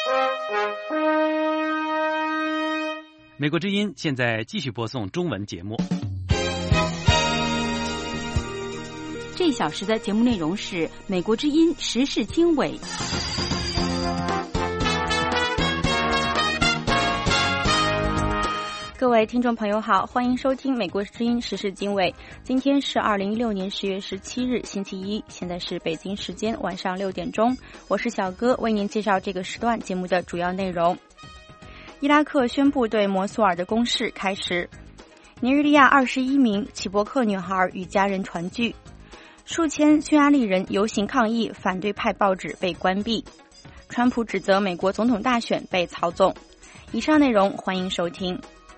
美国之音现在继续播送中文节目。 这一小时的节目内容是美国之音时事经纬。各位听众朋友好，欢迎收听美国之音时事经纬。今天是2016年10月17日星期一，现在是北京时间晚上6点钟，我是小哥，为您介绍这个时段节目的主要内容。伊拉克宣布对摩苏尔的攻势开始。尼日利亚21名齐伯克女孩与家人团聚。数千匈牙利人游行抗议反对派报纸被关闭。川普指责美国总统大选被操纵。以上内容欢迎收听。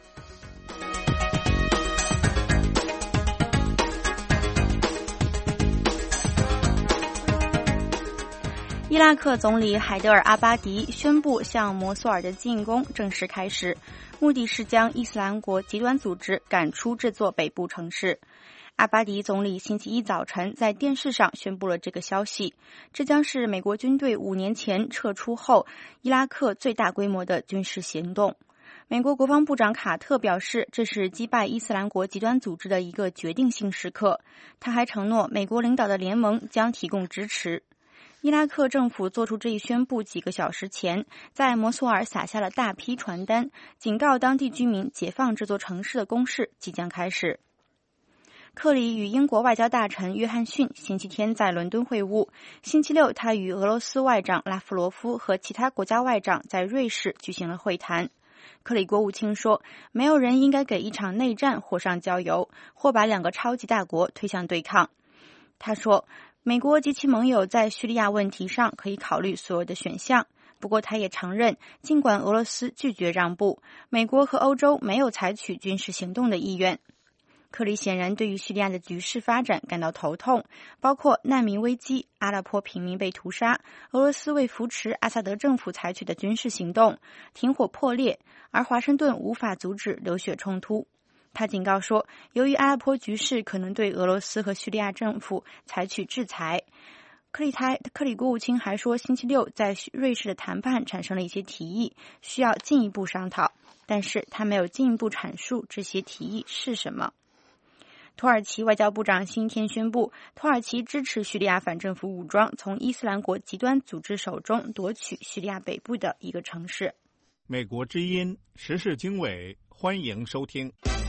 伊拉克总理海德尔·阿巴迪宣布向摩苏尔的进攻正式开始，目的是将伊斯兰国极端组织赶出这座北部城市。阿巴迪总理星期一早晨在电视上宣布了这个消息，这将是美国军队5年前撤出后伊拉克最大规模的军事行动。美国国防部长卡特表示，这是击败伊斯兰国极端组织的一个决定性时刻。他还承诺美国领导的联盟将提供支持。伊拉克政府做出这一宣布几个小时前，在摩苏尔撒下了大批传单，警告当地居民解放这座城市的攻势即将开始。克里与英国外交大臣约翰逊星期天在伦敦会晤，星期六他与俄罗斯外长拉夫罗夫和其他国家外长在瑞士举行了会谈。克里国务卿说，没有人应该给一场内战火上浇油，或把2个超级大国推向对抗。他说，美国及其盟友在叙利亚问题上可以考虑所有的选项，不过他也承认，尽管俄罗斯拒绝让步，美国和欧洲没有采取军事行动的意愿。克里显然对于叙利亚的局势发展感到头痛，包括难民危机、阿勒颇平民被屠杀、俄罗斯为扶持阿萨德政府采取的军事行动、停火破裂，而华盛顿无法阻止流血冲突。他警告说，由于阿勒颇局势可能对俄罗斯和叙利亚政府采取制裁。克里国务卿还说，星期六在瑞士的谈判产生了一些提议，需要进一步商讨，但是他没有进一步阐述这些提议是什么。土耳其外交部长星期天宣布，土耳其支持叙利亚反政府武装从伊斯兰国极端组织手中夺取叙利亚北部的一个城市。 美国之音时事经纬，欢迎收听。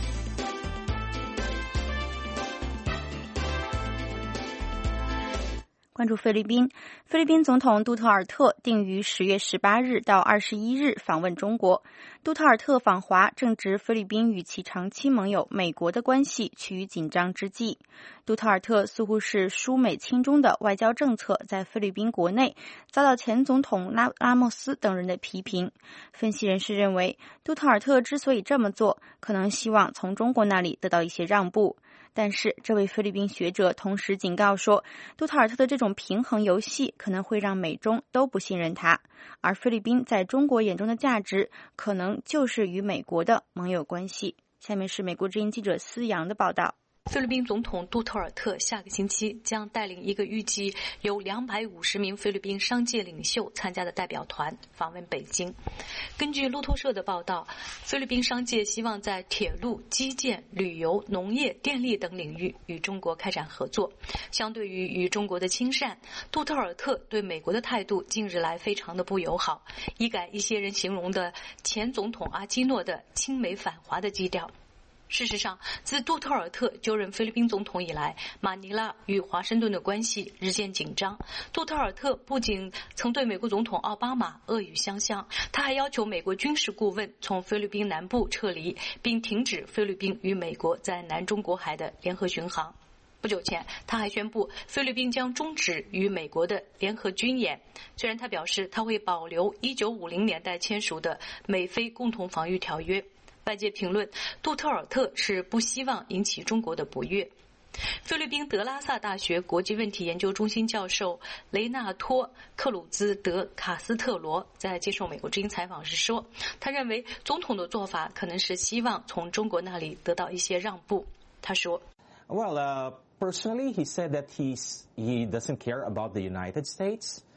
关注菲律宾，菲律宾总统杜特尔特定于10月18日到21日访问中国。杜特尔特访华正值菲律宾与其长期盟友美国的关系趋于紧张之际。杜特尔特似乎是疏美亲中的外交政策在菲律宾国内遭到前总统拉莫斯等人的批评。分析人士认为，杜特尔特之所以这么做，可能希望从中国那里得到一些让步。但是这位菲律宾学者同时警告说，杜特尔特的这种平衡游戏可能会让美中都不信任他，而菲律宾在中国眼中的价值可能就是与美国的盟友关系。下面是美国之音记者思阳的报道。 菲律宾总统杜特尔特下个星期将带领一个预计有250名菲律宾商界领袖参加的代表团访问北京。根据路透社的报道，菲律宾商界希望在铁路、基建、旅游、农业、电力等领域与中国开展合作。相对于与中国的亲善，杜特尔特对美国的态度近日来非常的不友好，一改一些人形容的前总统阿基诺的亲美反华的基调。事实上，自杜特尔特就任菲律宾总统以来，马尼拉与华盛顿的关系日渐紧张。杜特尔特不仅曾对美国总统奥巴马恶语相向，他还要求美国军事顾问从菲律宾南部撤离，并停止菲律宾与美国在南中国海的联合巡航。不久前，他还宣布菲律宾将终止与美国的联合军演，虽然他表示他会保留1950年代签署的美菲共同防御条约。外界评论，杜特尔特是不希望引起中国的不悦。菲律宾德拉萨大学国际问题研究中心教授雷纳托·克鲁兹·德卡斯特罗在接受美国之音采访时说，他认为总统的做法可能是希望从中国那里得到一些让步。他说 Well, personally, he said that he doesn't care about the United States.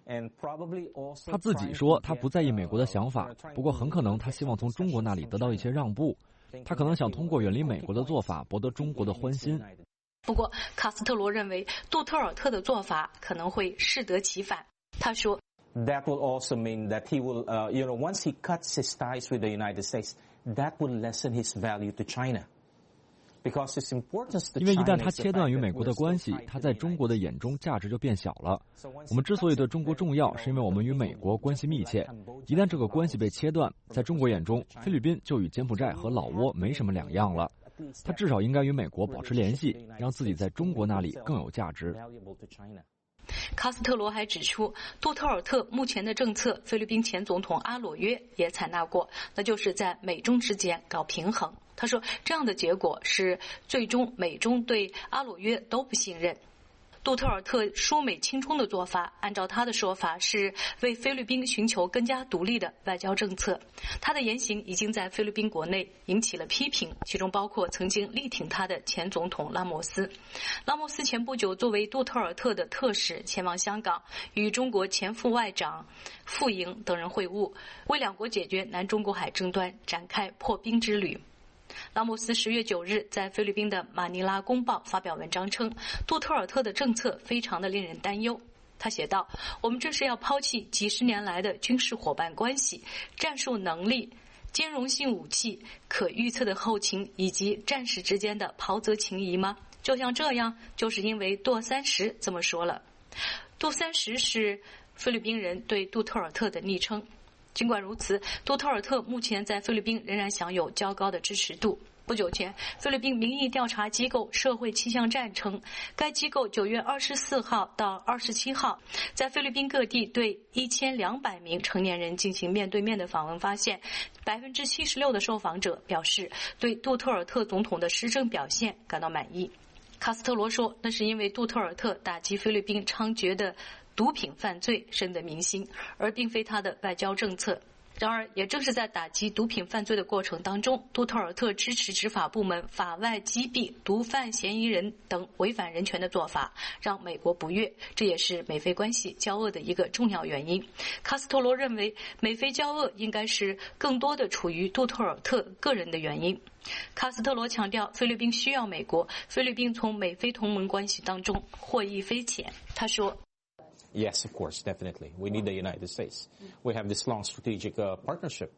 他自己说他不在意美国的想法，不过很可能他希望从中国那里得到一些让步，他可能想通过远离美国的做法博得中国的欢心。 不过卡斯特罗认为杜特尔特的做法可能会适得其反。他说 That will also mean that he will, once he cuts his ties with the United States, that will lessen his value to China. 因为一旦他切断与美国的关系，他在中国的眼中价值就变小了。我们之所以对中国重要，是因为我们与美国关系密切。一旦这个关系被切断，在中国眼中，菲律宾就与柬埔寨和老挝没什么两样了。他至少应该与美国保持联系，让自己在中国那里更有价值。 卡斯特罗还指出，杜特尔特目前的政策，菲律宾前总统阿裸约也采纳过，那就是在美中之间搞平衡。他说，这样的结果是最终美中对阿裸约都不信任。杜特尔特疏美亲中的做法，按照他的说法是为菲律宾寻求更加独立的外交政策。他的言行已经在菲律宾国内引起了批评，其中包括曾经力挺他的前总统拉莫斯。拉莫斯前不久作为杜特尔特的特使前往香港，与中国前副外长傅莹等人会晤，为两国解决南中国海争端展开破冰之旅。拉莫斯10月9日在菲律宾的马尼拉公报发表文章称，杜特尔特的政策非常的令人担忧。他写道，我们这是要抛弃几十年来的军事伙伴关系、战术能力、兼容性武器、可预测的后勤以及战士之间的袍泽情谊吗？就像这样，就是因为杜30这么说了。杜30是菲律宾人对杜特尔特的昵称。尽管如此，杜特尔特目前在菲律宾仍然享有较高的支持度。不久前，菲律宾民意调查机构社会气象站称，该机构9月24号到27号在菲律宾各地对1200名成年人进行面对面的访问，发现 76% 的受访者表示对杜特尔特总统的施政表现感到满意。卡斯特罗说，那是因为杜特尔特打击菲律宾猖獗的毒品犯罪深得民心，而并非他的外交政策。然而，也正是在打击毒品犯罪的过程当中，杜特尔特支持执法部门法外击毙毒贩嫌疑人等违反人权的做法，让美国不悦，这也是美菲关系交恶的一个重要原因。卡斯特罗认为，美菲交恶应该是更多的处于杜特尔特个人的原因。卡斯特罗强调，菲律宾需要美国，菲律宾从美菲同盟关系当中获益匪浅。他说 Yes, of course, definitely. We need the United States. We have this long strategic partnership.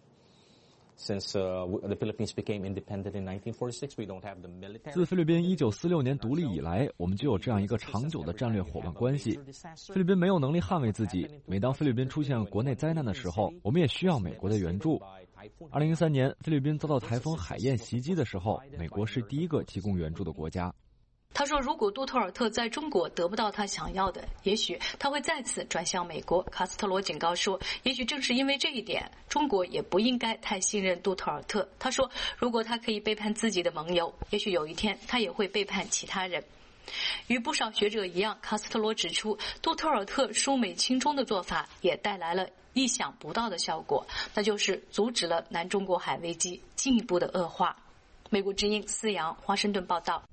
Since the Philippines became independent in 1946, we don't have the military. 自菲律宾1946年独立以来，我们就有这样一个长久的战略伙伴关系。菲律宾没有能力捍卫自己，每当菲律宾出现国内灾难的时候，我们也需要美国的援助。2013年，菲律宾遭到台风海燕袭击的时候，美国是第一个提供援助的国家。 他说，如果杜特尔特在中国得不到他想要的，也许他会再次转向美国。卡斯特罗警告说，也许正是因为这一点，中国也不应该太信任杜特尔特。他说，如果他可以背叛自己的盟友，也许有一天他也会背叛其他人。与不少学者一样，卡斯特罗指出，杜特尔特疏美亲中的做法也带来了意想不到的效果，那就是阻止了南中国海危机进一步的恶化。美国之音思阳华盛顿报道。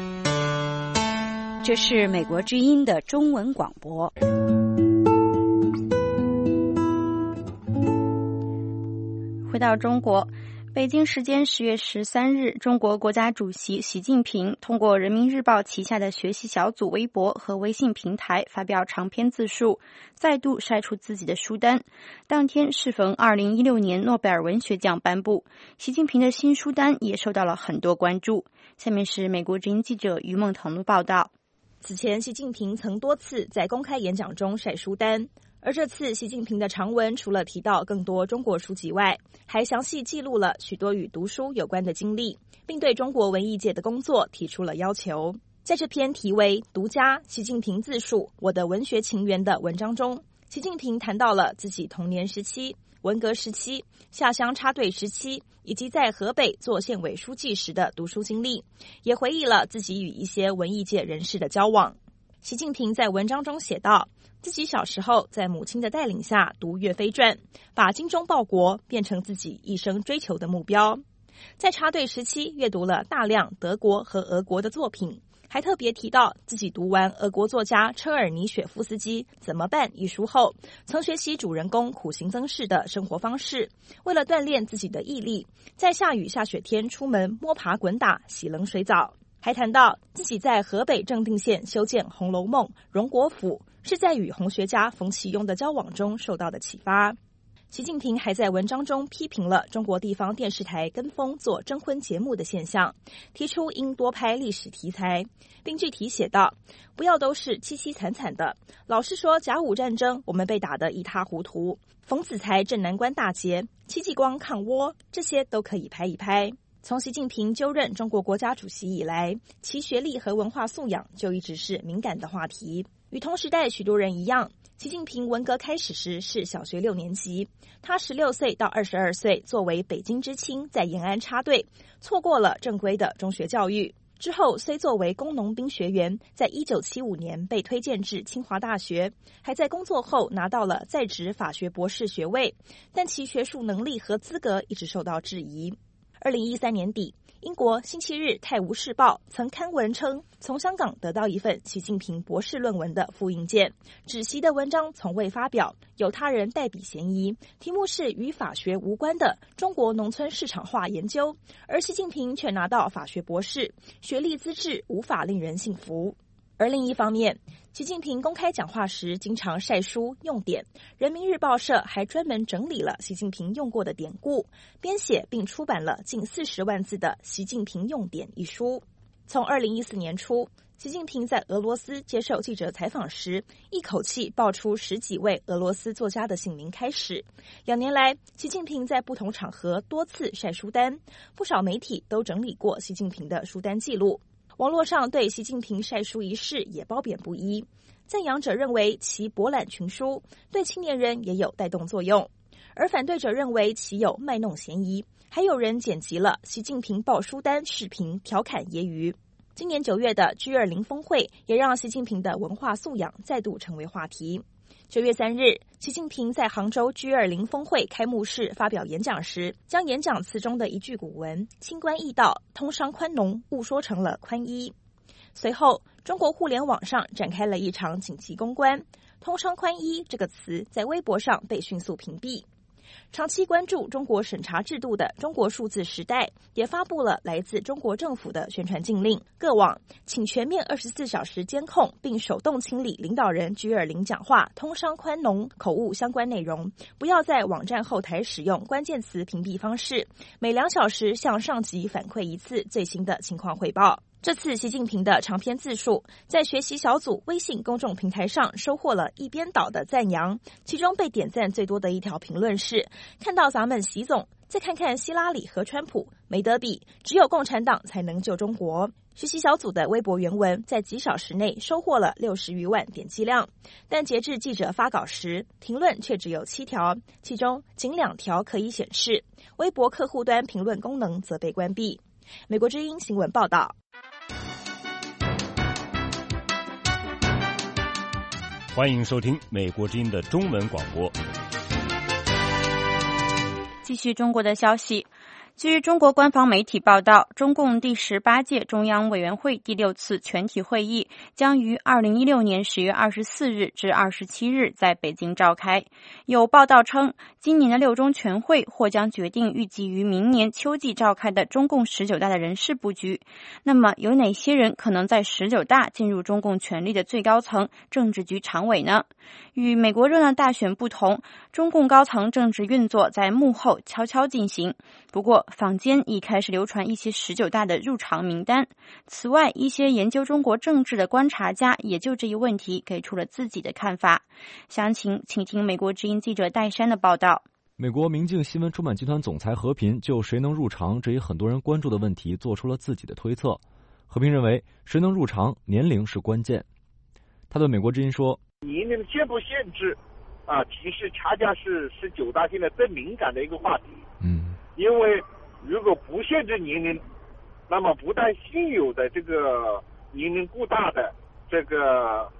这是美国之音的中文广播。 回到中国，北京时间10月13日，中国国家主席习近平通过人民日报旗下的学习小组微博和微信平台发表长篇自述，再度晒出自己的书单。当天适逢2016年诺贝尔文学奖颁布，习近平的新书单也受到了很多关注。下面是美国之音记者于梦腾的报道。 此前，习近平曾多次在公开演讲中晒书单，而这次习近平的长文除了提到更多中国书籍外，还详细记录了许多与读书有关的经历，并对中国文艺界的工作提出了要求。在这篇题为《独家习近平自述：我的文学情缘》的文章中，习近平谈到了自己童年时期、文革时期、下乡插队时期，以及在河北做县委书记时的读书经历，也回忆了自己与一些文艺界人士的交往。习近平在文章中写道，自己小时候在母亲的带领下读岳飞传，把精忠报国变成自己一生追求的目标。在插队时期阅读了大量德国和俄国的作品， 还特别提到自己读完俄国作家车尔尼雪夫斯基《怎么办》一书后，曾学习主人公苦行僧式的生活方式，为了锻炼自己的毅力，在下雨下雪天出门摸爬滚打、洗冷水澡。还谈到自己在河北正定县修建《红楼梦》荣国府，是在与红学家冯其庸的交往中受到的启发。习近平还在文章中批评了中国地方电视台跟风做征婚节目的现象，提出应多拍历史题材，并具体写道：不要都是凄凄惨惨的，老是说甲午战争我们被打得一塌糊涂，冯子材镇南关大捷、戚继光抗倭，这些都可以拍一拍。从习近平就任中国国家主席以来，其学历和文化素养就一直是敏感的话题。与同时代许多人一样，习近平文革开始时是小学6年级，他16岁到22岁作为北京知青在延安插队，错过了正规的中学教育。之后虽作为工农兵学员，在1975年被推荐至清华大学，还在工作后拿到了在职法学博士学位，但其学术能力和资格一直受到质疑。2013年底，英国《星期日泰晤士报》曾刊文称，从香港得到一份习近平博士论文的复印件，指习的文章从未发表，有他人代笔嫌疑，题目是与法学无关的中国农村市场化研究，而习近平却拿到法学博士，学历资质无法令人信服。而另一方面，习近平公开讲话时经常晒书用典，人民日报社还专门整理了习近平用过的典故，编写并出版了近40万字的《习近平用典》一书。从2014年初，习近平在俄罗斯接受记者采访时，一口气爆出10几位俄罗斯作家的姓名开始。2年来，习近平在不同场合多次晒书单，不少媒体都整理过习近平的书单记录。网络上对习近平晒书一事也褒贬不一，赞扬者认为其博览群书，对青年人也有带动作用，而反对者认为其有卖弄嫌疑，还有人剪辑了习近平报书单视频调侃揶揄。今年9月的 G20 峰会也让习近平的文化素养再度成为话题。9月3日，习近平在杭州 G20 峰会开幕式发表演讲时，将演讲词中的一句古文“清官易道，通商宽农”误说成了宽衣。随后，中国互联网上展开了一场紧急公关，“通商宽衣”这个词在微博上被迅速屏蔽。长期关注中国审查制度的中国数字时代也发布了来自中国政府的宣传禁令，各网请全面24小时监控并手动清理领导人 G20 讲话通商宽农口误相关内容，不要在网站后台使用关键词屏蔽方式，每2小时向上级反馈一次最新的情况汇报。这次习近平的长篇自述在学习小组微信公众平台上收获了一边倒的赞扬，其中被点赞最多的一条评论是：看到咱们习总，再看看希拉里和川普，没得比，只有共产党才能救中国。学习小组的微博原文在几小时内收获了60余万点击量，但截至记者发稿时，评论却只有7条，其中仅2条可以显示，微博客户端评论功能则被关闭。美国之音新闻报道。 欢迎收听美国之音的中文广播。 继续中国的消息。据中国官方媒体报道，中共第18届中央委员会第6次全体会议将于2016年10月24日至27日在北京召开。有报道称，今年的6中全会或将决定预计于明年秋季召开的中共19大的人事布局。那么，有哪些人可能在19大进入中共权力的最高层政治局常委呢？与美国热闹大选不同，中共高层政治运作在幕后悄悄进行。不过，坊间已开始流传一些19大的入场名单。此外，一些研究中国政治的观察家也就这一问题给出了自己的看法。详情请听美国之音记者戴珊的报道。 美国明镜新闻出版集团总裁何平就谁能入常这一很多人关注的问题做出了自己的推测。何平认为，谁能入常，年龄是关键。他对美国之音说： 年龄限不限制其实恰恰是19大现在最敏感的一个话题。因为如果不限制年龄，那么不但现有的这个年龄过大的这个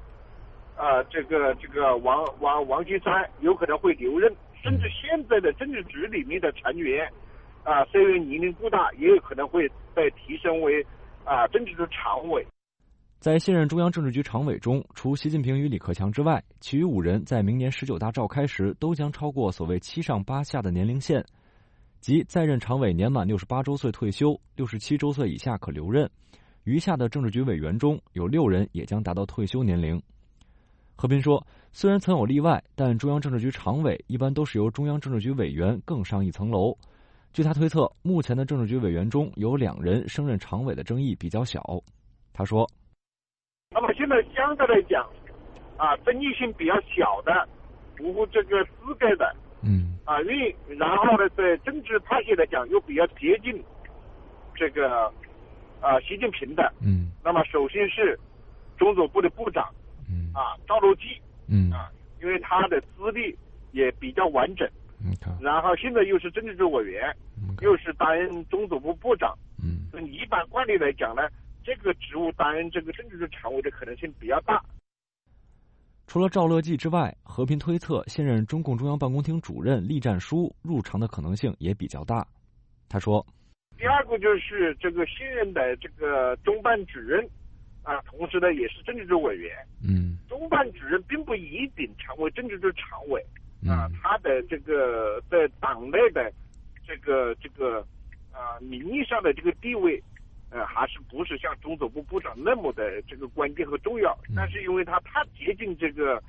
王岐山有可能会留任，甚至现在的政治局里面的成员虽然年龄过大，也有可能会被提升为政治局常委。 在现任中央政治局常委中，除习近平与李克强之外，其余5人在明年19大召开时都将超过所谓7上8下的年龄线，即在任常委年满68周岁退休，67周岁以下可留任，余下的政治局委员中有6人也将达到退休年龄。贺斌说，虽然曾有例外，但中央政治局常委一般都是由中央政治局委员更上一层楼。据他推测，目前的政治局委员中有2人升任常委的争议比较小。他说， 那么现在相对来讲，争议性比较小的，符合这个资格的，然后呢，在政治派系来讲又比较接近这个习近平的，那么首先是中组部的部长，赵乐际，因为他的资历也比较完整，然后现在又是政治局委员，又是担任中组部部长，一般惯例来讲呢，这个职务担任这个政治局常委的可能性比较大。 除了赵乐际之外，和平推测现任中共中央办公厅主任栗战书入常的可能性也比较大。他说， 第二个就是这个现任的这个中办主任，同时呢也是政治局委员，中办主任并不一定成为政治局常委，他的这个在党内的这个名义上的这个地位，还是不是像中组部部长那么的这个关键和重要，但是因为他太接近这个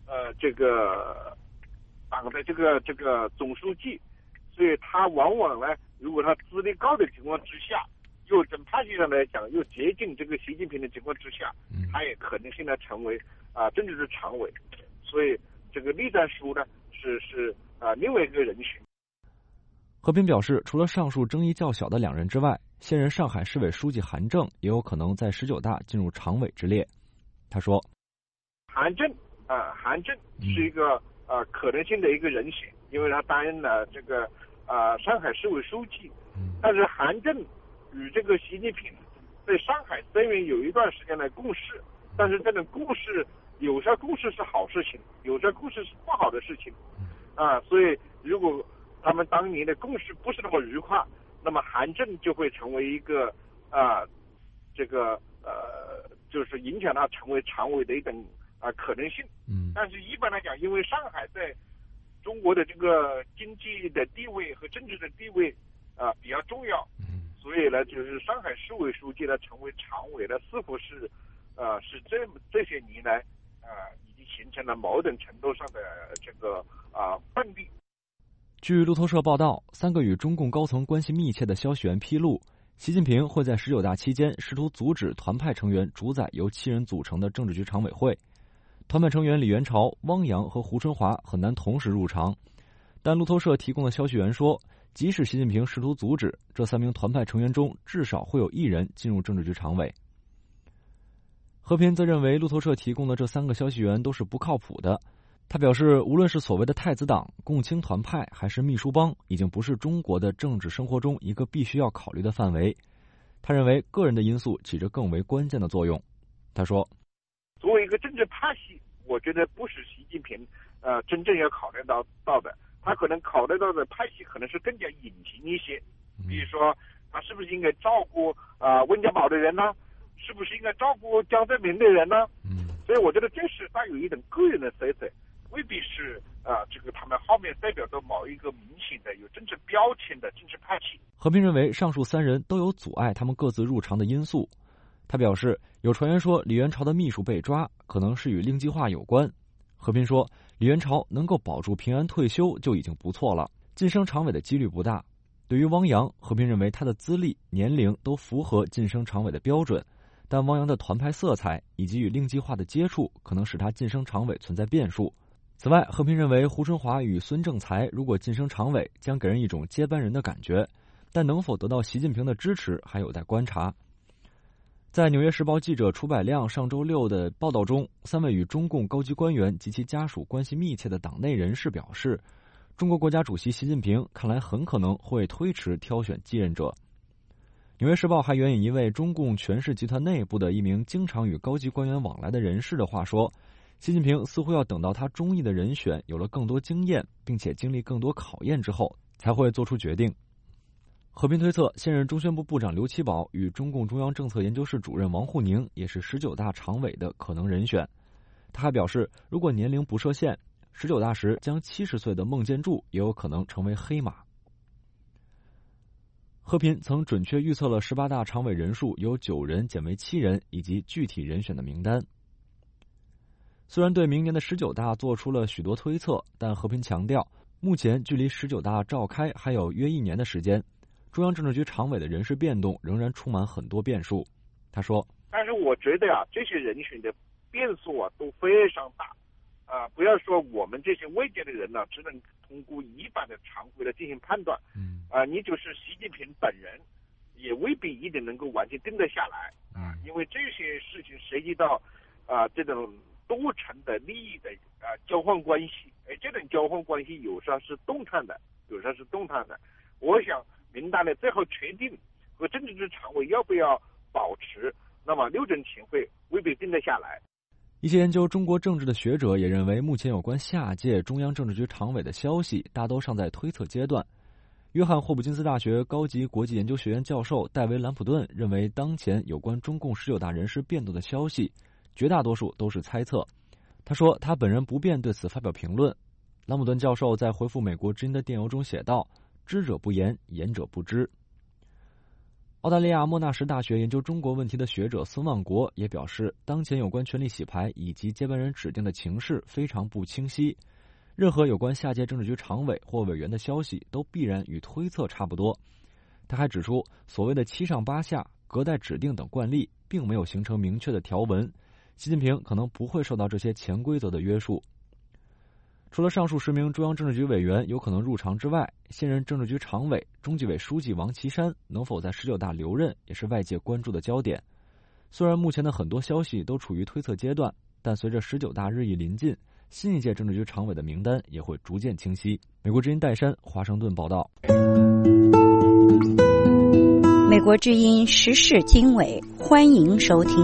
党的这个总书记，所以他往往呢，如果他资历高的情况之下，又从派系上来讲又接近这个习近平的情况之下，他也可能性呢成为政治局常委，所以这个栗战书呢是另外一个人选。 和平表示，除了上述争议较小的2人之外，现任上海市委书记韩正也有可能在19大进入常委之列。他说， 韩正是一个可能性的一个人选，因为他担任了这个上海市委书记，但是韩正与这个习近平在上海虽然有一段时间的共事，但是这种共事有些共事是好事情，有些共事是不好的事情，所以如果他们当年的共识不是那么愉快，那么韩正就会成为一个就是影响他成为常委的一种可能性。但是一般来讲，因为上海在中国的这个经济的地位和政治的地位比较重要，所以呢，就是上海市委书记呢成为常委呢，似乎是这些年来已经形成了某种程度上的这个惯例。 据路透社报道，3个与中共高层关系密切的消息源披露，习近平会在19大期间试图阻止团派成员主宰由7人组成的政治局常委会。团派成员李元朝、汪洋和胡春华很难同时入常，但路透社提供的消息源说，即使习近平试图阻止，这3名团派成员中至少会有1人进入政治局常委。和平则认为路透社提供的这3个消息源都是不靠谱的。他表示，无论是所谓的太子党、共青团派还是秘书帮，已经不是中国的政治生活中一个必须要考虑的范围。他认为个人的因素起着更为关键的作用。他说， 作为一个政治派系，我觉得不是习近平真正要考虑到的，他可能考虑到的派系可能是更加隐形一些，比如说他是不是应该照顾温家宝的人呢？是不是应该照顾江泽民的人呢？所以我觉得这是带有一种个人的色彩，未必是这个他们后面代表着某一个明显的有政治标签的政治派系。 和平认为上述3人都有阻碍他们各自入常的因素。他表示，有传言说李元朝的秘书被抓，可能是与令计划有关。和平说，李元朝能够保住平安退休就已经不错了，晋升常委的几率不大。对于汪洋，和平认为他的资历、年龄都符合晋升常委的标准，但汪洋的团派色彩以及与令计划的接触可能使他晋升常委存在变数。此外，和平认为胡春华与孙政才如果晋升常委，将给人一种接班人的感觉，但能否得到习近平的支持还有待观察。在《纽约时报》记者楚百亮上周6的报道中，3位与中共高级官员及其家属关系密切的党内人士表示，中国国家主席习近平看来很可能会推迟挑选继任者。《纽约时报》还援引一位中共权势集团内部的一名经常与高级官员往来的人士的话说，习近平似乎要等到他中意的人选有了更多经验，并且经历更多考验之后，才会做出决定。 和平推测，现任中宣部部长刘奇葆与中共中央政策研究室主任王沪宁也是19大常委的可能人选。他还表示，如果年龄不设限，19大时将70岁的孟建柱也有可能成为黑马。和平曾准确预测了18大常委人数由9人减为7人以及具体人选的名单。虽然对明年的19大做出了许多推测，但和平强调，目前距离19大召开还有约1年的时间，中央政治局常委的人事变动仍然充满很多变数。他说， 但是我觉得这些人选的变数都非常大不要说我们这些外界的人只能通过一般的常规来进行判断你就是习近平本人也未必一定能够完全定得下来因为这些事情涉及到这种多层的利益的交换关系这种交换关系有时候是动态的，有时候是动态的。我想名单的最后确定和政治局常委要不要保持，那么6中全会未必定得下来。 一些研究中国政治的学者也认为，目前有关下届中央政治局常委的消息大都尚在推测阶段。约翰霍普金斯大学高级国际研究学院教授戴维·兰普顿认为，当前有关中共19大人事变动的消息绝大多数都是猜测。他说他本人不便对此发表评论。兰普顿教授在回复美国之音的电邮中写道，知者不言，言者不知。澳大利亚莫纳什大学研究中国问题的学者孙万国也表示，当前有关权力洗牌以及接班人指定的情势非常不清晰，任何有关下届政治局常委或委员的消息都必然与推测差不多。他还指出，所谓的7上8下、隔代指定等惯例并没有形成明确的条文，习近平可能不会受到这些潜规则的约束。除了上述10名中央政治局委员有可能入常之外，现任政治局常委、中纪委书记王岐山能否在19大留任也是外界关注的焦点。虽然目前的很多消息都处于推测阶段，但随着19大日益临近，新一届政治局常委的名单也会逐渐清晰。美国之音戴珊，华盛顿报道。 美国之音时事经纬，欢迎收听。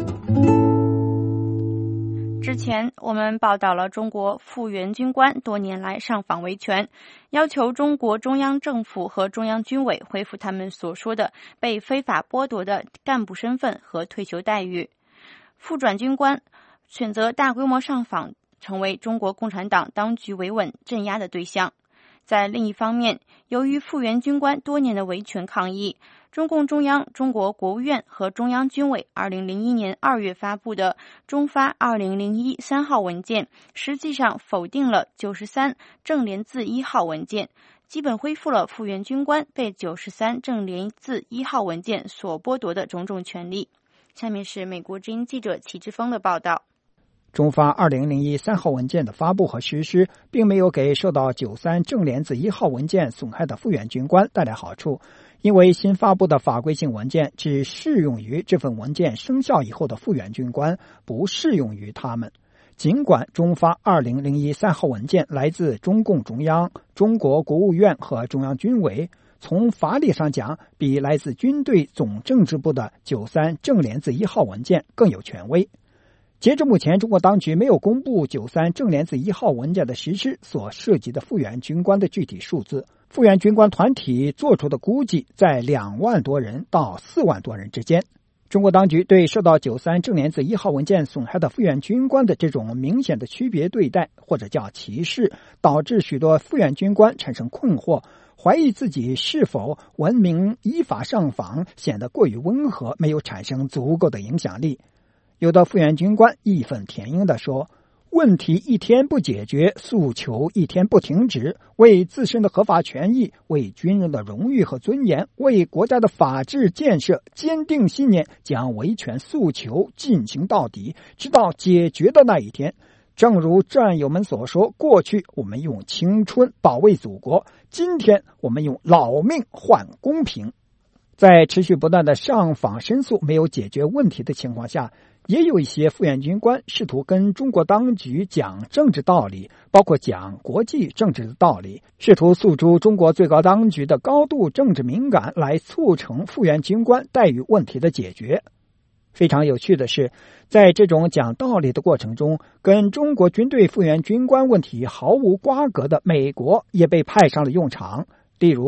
之前我们报道了中国复员军官多年来上访维权，要求中国中央政府和中央军委恢复他们所说的被非法剥夺的干部身份和退休待遇。复转军官选择大规模上访，成为中国共产党当局维稳镇压的对象。在另一方面，由于复员军官多年的维权抗议，中共中央、中国国务院和中央军委2001年2月发布的中发2001 3号文件，实际上否定了93正联字1号文件，基本恢复了复员军官被93正联字1号文件所剥夺的种种权利。下面是美国之音记者齐志峰的报道。 中发2001 3号文件的发布和实施，并没有给受到93正联字1号文件损害的复员军官带来好处，因为新发布的法规性文件只适用于这份文件生效以后的复员军官，不适用于他们。尽管中发2001 3号文件来自中共中央、中国国务院和中央军委，从法理上讲，比来自军队总政治部的93正联字1号文件更有权威。截至目前，中国当局没有公布93正联字1号文件的实施所涉及的复员军官的具体数字。复员军官团体做出的估计在2万多人到4万多人之间。中国当局对受到93正联字1号文件损害的复员军官的这种明显的区别对待，或者叫歧视，导致许多复员军官产生困惑，怀疑自己是否文明依法上访显得过于温和，没有产生足够的影响力。有的复员军官义愤填膺地说，问题一天不解决，诉求一天不停止，为自身的合法权益，为军人的荣誉和尊严，为国家的法治建设坚定信念，将维权诉求进行到底，直到解决的那一天。正如战友们所说，过去我们用青春保卫祖国，今天我们用老命换公平。在持续不断的上访申诉没有解决问题的情况下，也有一些复员军官试图跟中国当局讲政治道理，包括讲国际政治的道理，试图诉诸中国最高当局的高度政治敏感，来促成复员军官待遇问题的解决。非常有趣的是，在这种讲道理的过程中，跟中国军队复员军官问题毫无瓜葛的美国也被派上了用场。例如，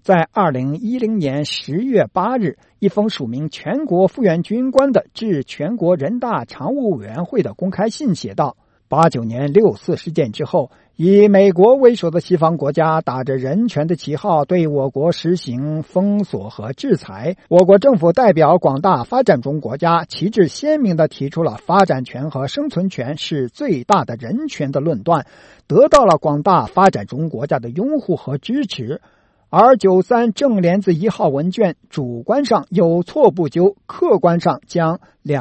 在2010年10月8日，一封署名全国复员军官的致全国人大常务委员会的公开信写道：89年6·4事件之后，以美国为首的西方国家打着人权的旗号对我国实行封锁和制裁，我国政府代表广大发展中国家旗帜鲜明地提出了发展权和生存权是最大的人权的论断，得到了广大发展中国家的拥护和支持。而93正联子1号文件主观上有错不究，客观上将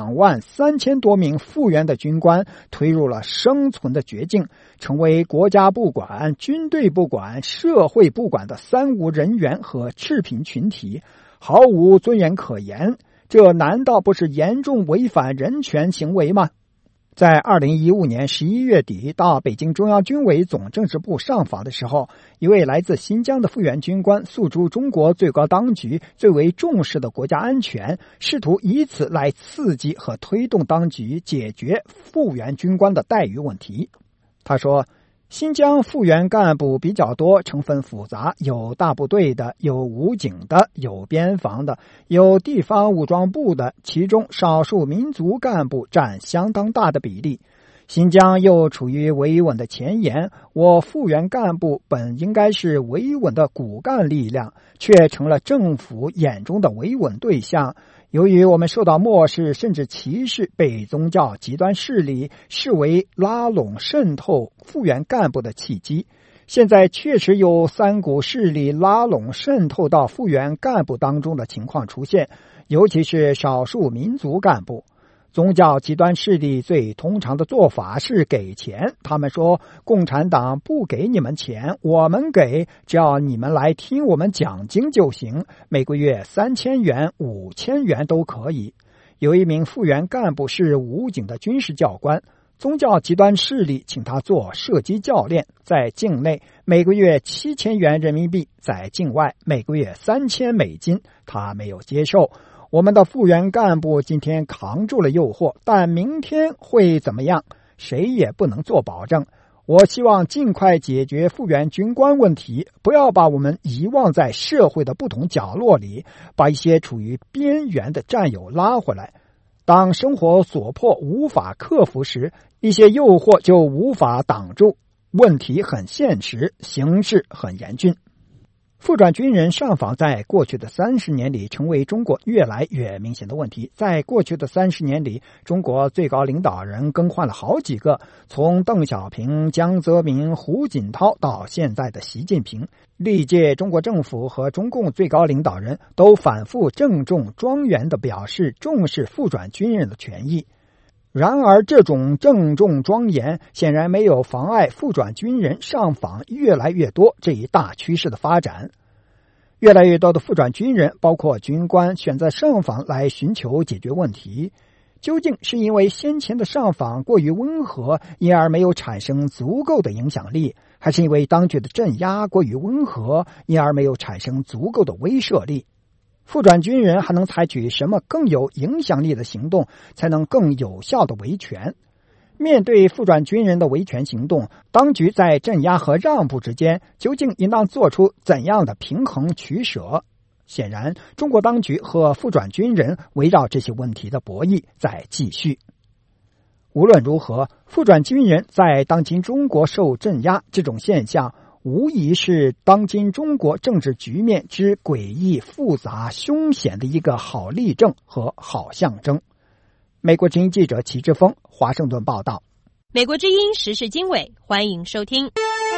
23000多名复员的军官推入了生存的绝境，成为国家不管、军队不管、社会不管的三无人员和赤贫群体，毫无尊严可言。这难道不是严重违反人权行为吗？在2015年11月底到北京中央军委总政治部上访的时候，一位来自新疆的复员军官诉诸中国最高当局最为重视的国家安全，试图以此来刺激和推动当局解决复员军官的待遇问题。他说，新疆复员干部比较多，成分复杂，有大部队的，有武警的，有边防的，有地方武装部的，其中少数民族干部占相当大的比例。新疆又处于维稳的前沿，我复员干部本应该是维稳的骨干力量，却成了政府眼中的维稳对象。由于我们受到漠视甚至歧视，被宗教极端势力视为拉拢渗透复员干部的契机。现在确实有三股势力拉拢渗透到复员干部当中的情况出现，尤其是少数民族干部。宗教极端势力最通常的做法是给钱，他们说共产党不给你们钱，我们给，只要你们来听我们讲经就行，每个月3000元、5000元都可以。有一名复员干部是武警的军事教官，宗教极端势力请他做射击教练，在境内每个月7000元人民币，在境外每个月3000美金，他没有接受。我们的复员干部今天扛住了诱惑，但明天会怎么样，谁也不能做保证。我希望尽快解决复员军官问题，不要把我们遗忘在社会的不同角落里，把一些处于边缘的战友拉回来。当生活所迫无法克服时，一些诱惑就无法挡住。问题很现实，形势很严峻。复转军人上访在过去的30年里成为中国越来越明显的问题。在过去的30年里，中国最高领导人更换了好几个，从邓小平、江泽民、胡锦涛到现在的习近平，历届中国政府和中共最高领导人都反复郑重庄严地表示重视复转军人的权益。然而这种郑重庄严显然没有妨碍复转军人上访越来越多这一大趋势的发展。越来越多的复转军人，包括军官，选择上访来寻求解决问题。究竟是因为先前的上访过于温和，因而没有产生足够的影响力，还是因为当局的镇压过于温和，因而没有产生足够的威慑力？复转军人还能采取什么更有影响力的行动，才能更有效的维权？面对复转军人的维权行动，当局在镇压和让步之间究竟应当做出怎样的平衡取舍？显然，中国当局和复转军人围绕这些问题的博弈在继续。无论如何，复转军人在当今中国受镇压这种现象，无疑是当今中国政治局面之诡异、复杂、凶险的一个好例证和好象征。美国之音记者齐志峰，华盛顿报道。 美国之音时事经纬，欢迎收听。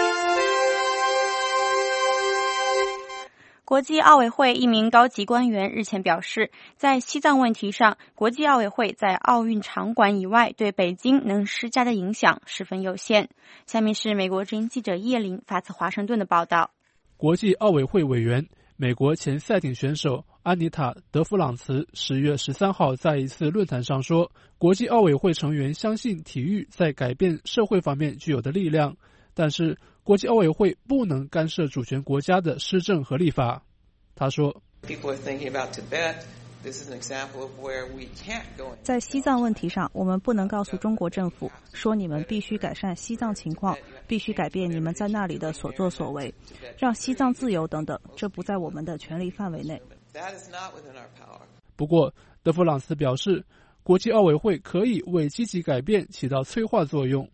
国际奥委会一名高级官员日前表示，在西藏问题上，国际奥委会在奥运场馆以外对北京能施加的影响十分有限。下面是美国之音记者叶玲发自华盛顿的报道。 国际奥委会委员、美国前赛艇选手安妮塔·德弗朗茨10月13号在一次论坛上说，国际奥委会成员相信体育在改变社会方面具有的力量，但是国际奥委会不能干涉主权国家的施政和立法。他说， 在西藏问题上，我们不能告诉中国政府说你们必须改善西藏情况，必须改变你们在那里的所作所为，让西藏自由等等，这不在我们的权力范围内。 不过，德弗朗斯表示，国际奥委会可以为积极改变起到催化作用。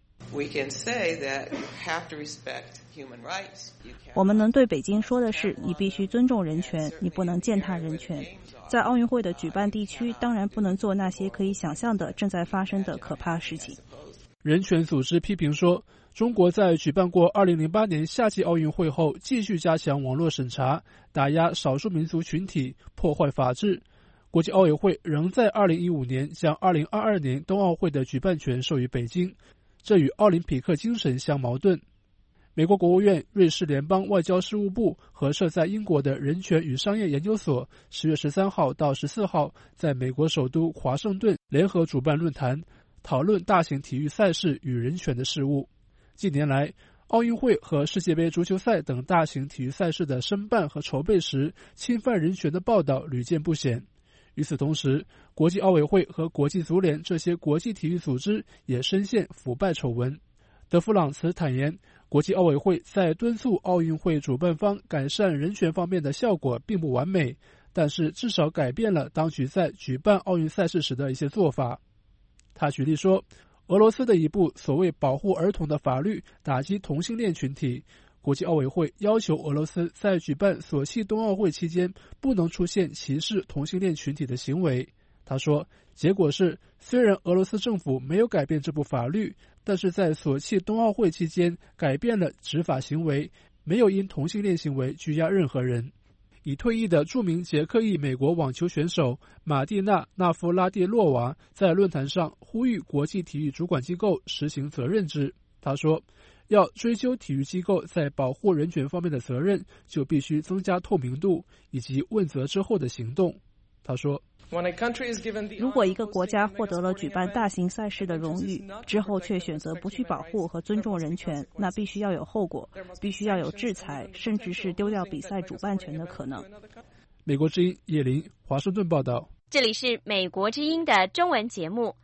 我们能对北京说的是，你必须尊重人权，你不能践踏人权。在奥运会的举办地区，当然不能做那些可以想象的正在发生的可怕事情。 人权组织批评说，中国在举办过2008年夏季奥运会后，继续加强网络审查，打压少数民族群体，破坏法治。国际奥委会仍在2015年将2022年冬奥会的举办权授予北京，这与奥林匹克精神相矛盾。美国国务院、瑞士联邦外交事务部和设在英国的人权与商业研究所10月13号到14号在美国首都华盛顿联合主办论坛，讨论大型体育赛事与人权的事务。近年来，奥运会和世界杯足球赛等大型体育赛事的申办和筹备时，侵犯人权的报道屡见不鲜。与此同时，国际奥委会和国际足联这些国际体育组织也深陷腐败丑闻。德弗朗茨坦言，国际奥委会在敦促奥运会主办方改善人权方面的效果并不完美，但是至少改变了当局在举办奥运赛事时的一些做法。他举例说，俄罗斯的一部所谓保护儿童的法律打击同性恋群体，国际奥委会要求俄罗斯在举办索契冬奥会期间不能出现歧视同性恋群体的行为。他说，结果是虽然俄罗斯政府没有改变这部法律，但是在索契冬奥会期间改变了执法行为，没有因同性恋行为拘押任何人。已退役的著名捷克裔美国网球选手马蒂娜·纳夫拉蒂洛娃在论坛上呼吁国际体育主管机构实行责任制。他说，要追究体育机构在保护人权方面的责任，就必须增加透明度以及问责之后的行动。他说， 如果一个国家获得了举办大型赛事的荣誉之后，却选择不去保护和尊重人权，那必须要有后果，必须要有制裁，甚至是丢掉比赛主办权的可能。 美国之音叶林，华盛顿报道。 这里是美国之音的中文节目。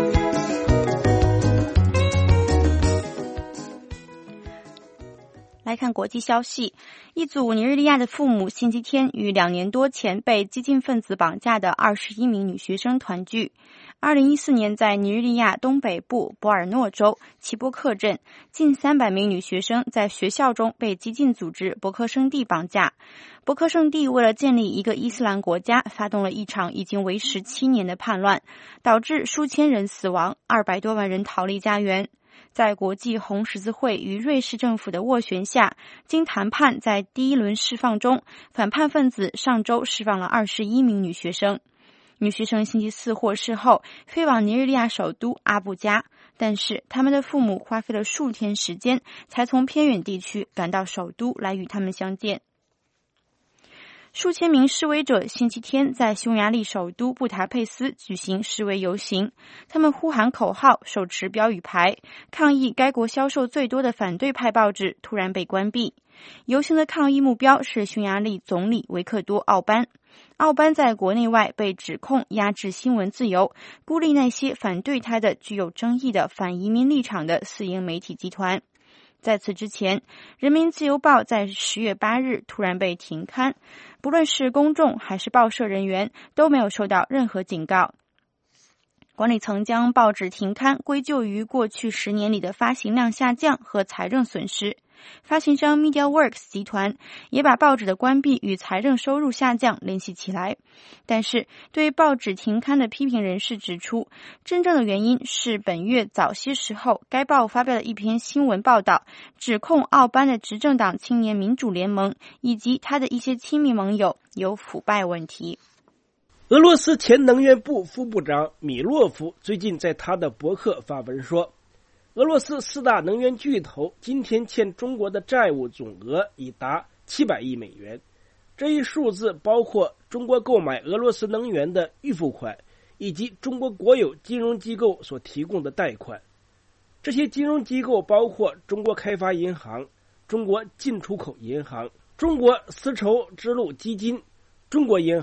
来看国际消息，一组尼日利亚的父母星期天与2年多前被激进分子绑架的21名女学生团聚。2014年，在尼日利亚东北部博尔诺州齐波克镇，近300名女学生在学校中被激进组织博克圣地绑架。博克圣地为了建立一个伊斯兰国家，发动了一场已经维持7年的叛乱，导致数千人死亡，200多万人逃离家园。在国际红十字会与瑞士政府的斡旋下，经谈判，在第一轮释放中，反叛分子上周释放了21名女学生。女学生星期四获释后飞往尼日利亚首都阿布加，但是他们的父母花费了数天时间才从偏远地区赶到首都来与他们相见。数千名示威者星期天在匈牙利首都布达佩斯举行示威游行，他们呼喊口号，手持标语牌，抗议该国销售最多的反对派报纸突然被关闭。游行的抗议目标是匈牙利总理维克多·奥班。奥班在国内外被指控压制新闻自由，孤立那些反对他的具有争议的反移民立场的私营媒体集团。在此之前，人民自由报在10月8日突然被停刊，不论是公众还是报社人员都没有受到任何警告。管理层将报纸停刊归咎于过去10年里的发行量下降和财政损失。发行商 MediaWorks 集团也把报纸的关闭与财政收入下降联系起来。但是对报纸停刊的批评人士指出，真正的原因是本月早些时候该报发表了一篇新闻报道，指控奥班的执政党青年民主联盟以及他的一些亲密盟友有腐败问题。 俄罗斯前能源部副部长米洛夫最近在他的博客发文说，俄罗斯4大能源巨头今天欠中国的债务总额已达700亿美元，这一数字包括中国购买俄罗斯能源的预付款，以及中国国有金融机构所提供的贷款。这些金融机构包括中国开发银行、中国进出口银行、中国丝绸之路基金、中国银行、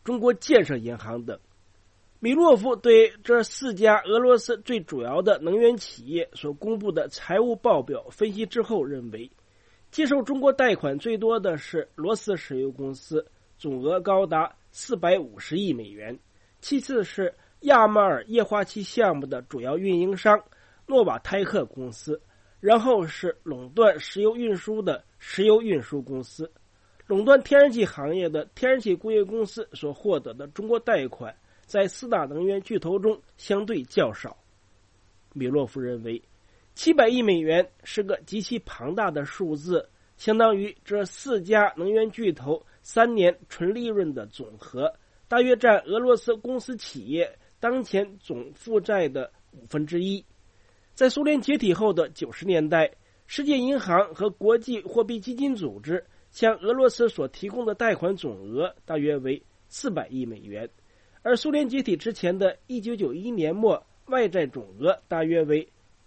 中国建设银行等。米洛夫对这4家俄罗斯最主要的能源企业所公布的财务报表分析之后认为，接受中国贷款最多的是罗斯石油公司，总额高达450亿美元，其次是亚马尔液化气项目的主要运营商诺瓦泰克公司，然后是垄断石油运输的石油运输公司。垄断天然气行业的天然气工业公司所获得的中国贷款在4大能源巨头中相对较少。米洛夫认为700亿美元是个极其庞大的数字，相当于这4家能源巨头3年纯利润的总和，大约占俄罗斯公司企业当前总负债的1/5。在苏联解体后的90年代，世界银行和国际货币基金组织向俄罗斯所提供的贷款总额大约为400亿美元，而苏联解体之前的1991年末外债总额大约为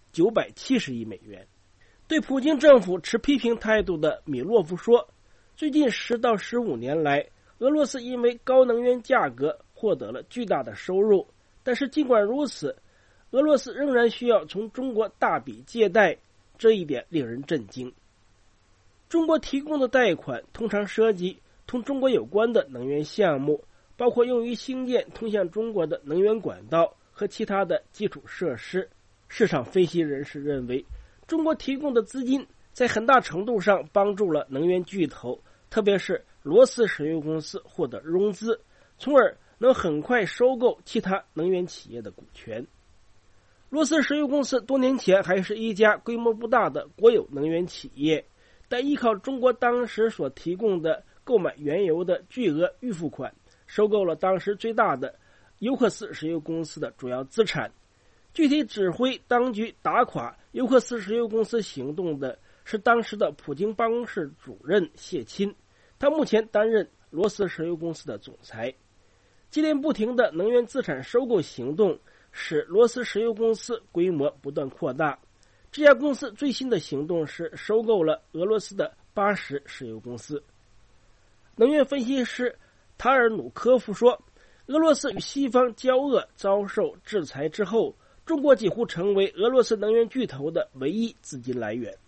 970亿美元。对普京政府持批评态度的米洛夫说，最近10到15年来，俄罗斯因为高能源价格获得了巨大的收入，但是尽管如此，俄罗斯仍然需要从中国大笔借贷，这一点令人震惊。中国提供的贷款通常涉及同中国有关的能源项目，包括用于兴建通向中国的能源管道和其他的基础设施。市场分析人士认为，中国提供的资金在很大程度上帮助了能源巨头，特别是罗斯石油公司获得融资，从而能很快收购其他能源企业的股权。罗斯石油公司多年前还是一家规模不大的国有能源企业，但依靠中国当时所提供的购买原油的巨额预付款，收购了当时最大的尤克斯石油公司的主要资产。具体指挥当局打垮尤克斯石油公司行动的是当时的普京办公室主任谢钦，他目前担任罗斯石油公司的总裁。接连不停的能源资产收购行动使罗斯石油公司规模不断扩大。这家公司最新的行动是收购了俄罗斯的巴什石油公司。能源分析师塔尔努科夫说，俄罗斯与西方交恶遭受制裁之后，中国几乎成为俄罗斯能源巨头的唯一资金来源。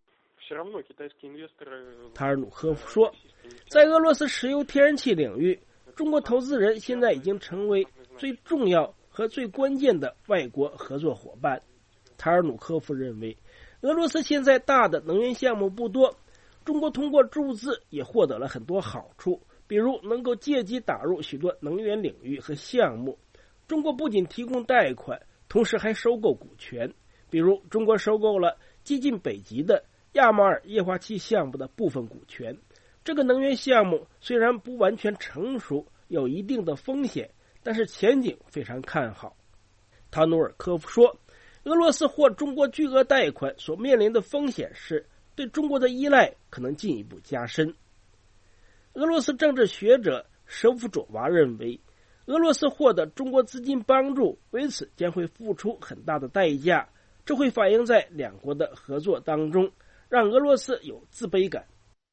塔尔努科夫说，在俄罗斯石油天然气领域，中国投资人现在已经成为最重要和最关键的外国合作伙伴。塔尔努科夫认为，俄罗斯现在大的能源项目不多，中国通过注资也获得了很多好处，比如能够借机打入许多能源领域和项目。中国不仅提供贷款，同时还收购股权，比如中国收购了接近北极的亚马尔液化气项目的部分股权。这个能源项目虽然不完全成熟，有一定的风险，但是前景非常看好。塔努尔科夫说，俄罗斯或中国巨额贷款所面临的风险是对中国的依赖可能进一步加深。俄罗斯政治学者舍夫佐娃认为，俄罗斯获得中国资金帮助，为此将会付出很大的代价，这会反映在两国的合作当中，让俄罗斯有自卑感。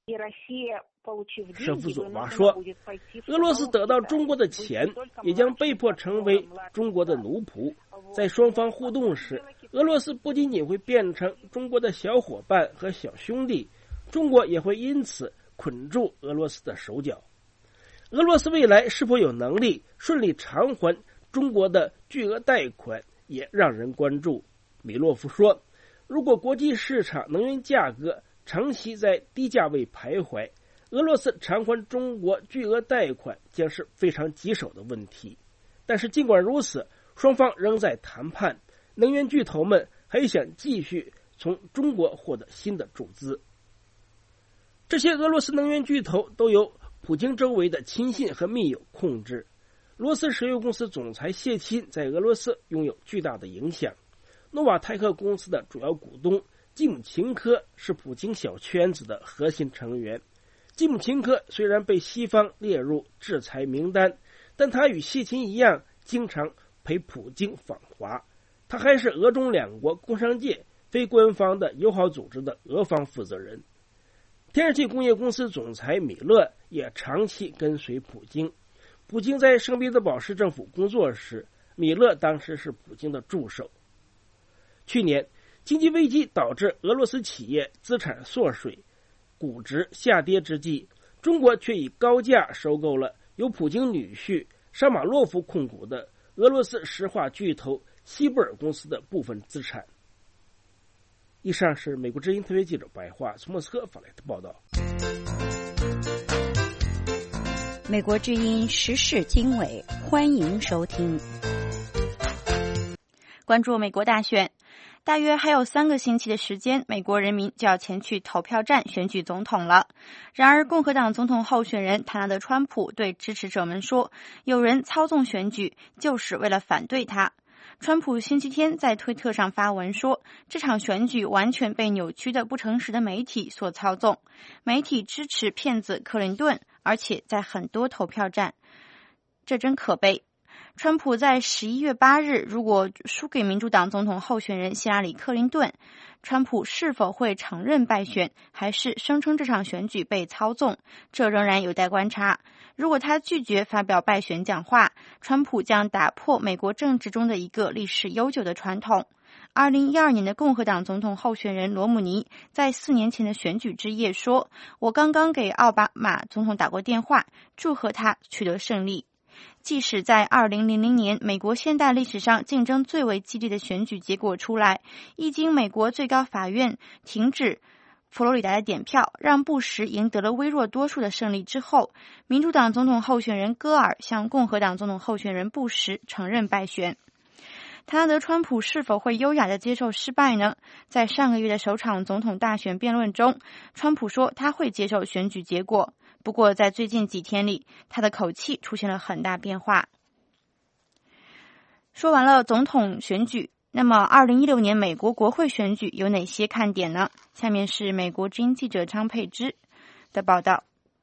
舍夫佐娃说，俄罗斯得到中国的钱，也将被迫成为中国的奴仆。在双方互动时，俄罗斯不仅仅会变成中国的小伙伴和小兄弟，中国也会因此捆住俄罗斯的手脚。俄罗斯未来是否有能力顺利偿还中国的巨额贷款也让人关注。米洛夫说，如果国际市场能源价格长期在低价位徘徊，俄罗斯偿还中国巨额贷款将是非常棘手的问题。但是尽管如此，双方仍在谈判，能源巨头们还想继续从中国获得新的注资。这些俄罗斯能源巨头都由普京周围的亲信和密友控制。罗斯石油公司总裁谢钦在俄罗斯拥有巨大的影响。诺瓦泰克公司的主要股东基姆琴科是普京小圈子的核心成员。基姆琴科虽然被西方列入制裁名单，但他与谢钦一样经常陪普京访华。他还是俄中两国工商界非官方的友好组织的俄方负责人。天然气工业公司总裁米勒也长期跟随普京。 普京在圣彼得堡市政府工作时，米勒当时是普京的助手。去年经济危机导致俄罗斯企业资产缩水，股值下跌之际，中国却以高价收购了由普京女婿沙马洛夫控股的俄罗斯石化巨头西布尔公司的部分资产。以上是美国之音特约记者白桦从莫斯科发来的报道。 美国之音时事经纬，欢迎收听。 关注美国大选，大约还有3个星期的时间，美国人民就要前去投票站选举总统了。然而，共和党总统候选人唐纳德·川普对支持者们说，有人操纵选举，就是为了反对他。川普星期天在推特上发文说，这场选举完全被扭曲的不诚实的媒体所操纵，媒体支持骗子克林顿，而且在很多投票站，这真可悲。川普在11月8日如果输给民主党总统候选人希拉里·克林顿，川普是否会承认败选，还是声称这场选举被操纵，这仍然有待观察。如果他拒绝发表败选讲话，川普将打破美国政治中的一个历史悠久的传统。2012年的共和党总统候选人罗姆尼在4年前的选举之夜说，我刚刚给奥巴马总统打过电话，祝贺他取得胜利。即使在2000年美国现代历史上竞争最为激烈的选举结果出来，一经美国最高法院停止佛罗里达的点票，让布什赢得了微弱多数的胜利之后，民主党总统候选人戈尔向共和党总统候选人布什承认败选。唐纳德·川普是否会优雅地接受失败呢？在上个月的首场总统大选辩论中，川普说他会接受选举结果，不过在最近几天里，他的口气出现了很大变化。说完了总统选举，那么2016年美国国会选举有哪些看点呢？下面是美国之音记者张佩芝的报道。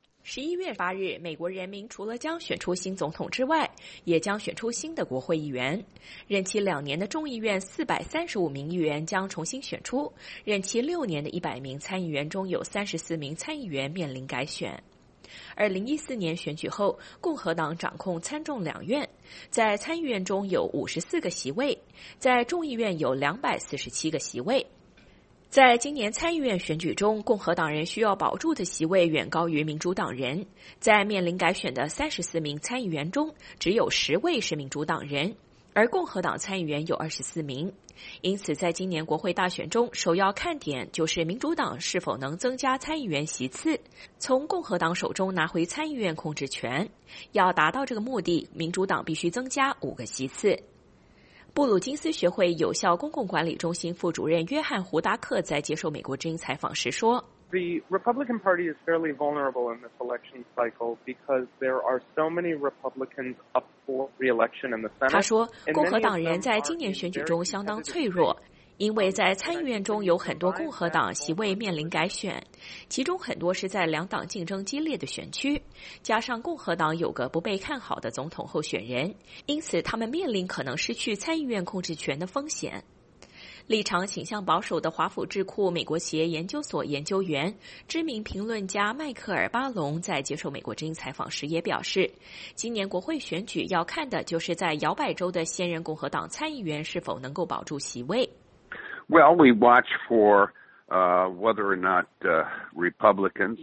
11月8日，美国人民除了将选出新总统之外，也将选出新的国会议员。任期2年的众议院435名议员将重新选出，任期6年的100名参议员中有34名参议员面临改选。2014年选举后，共和党掌控参众两院，在参议院中有54个席位，在众议院有247个席位。在今年参议院选举中，共和党人需要保住的席位远高于民主党人。在面临改选的34名参议员中，只有10位是民主党人，而共和党参议员有24名。因此，在今年国会大选中，首要看点就是民主党是否能增加参议员席次，从共和党手中拿回参议院控制权。要达到这个目的，民主党必须增加5个席次。布鲁金斯学会有效公共管理中心副主任约翰·胡达克在接受美国之音采访时说， The Republican Party is fairly vulnerable in this election cycle because there are so many Republicans up for re-election in the Senate. 他说，共和党人在今年选举中相当脆弱，因为在参议院中有很多共和党席位面临改选，其中很多是在两党竞争激烈的选区，加上共和党有个不被看好的总统候选人，因此他们面临可能失去参议院控制权的风险。立场倾向保守的华府智库美国企业研究所研究员、知名评论家迈克尔·巴隆在接受美国之音采访时也表示，今年国会选举要看的就是在摇摆州的现任共和党参议员是否能够保住席位。 Well, we watch for whether or not Republicans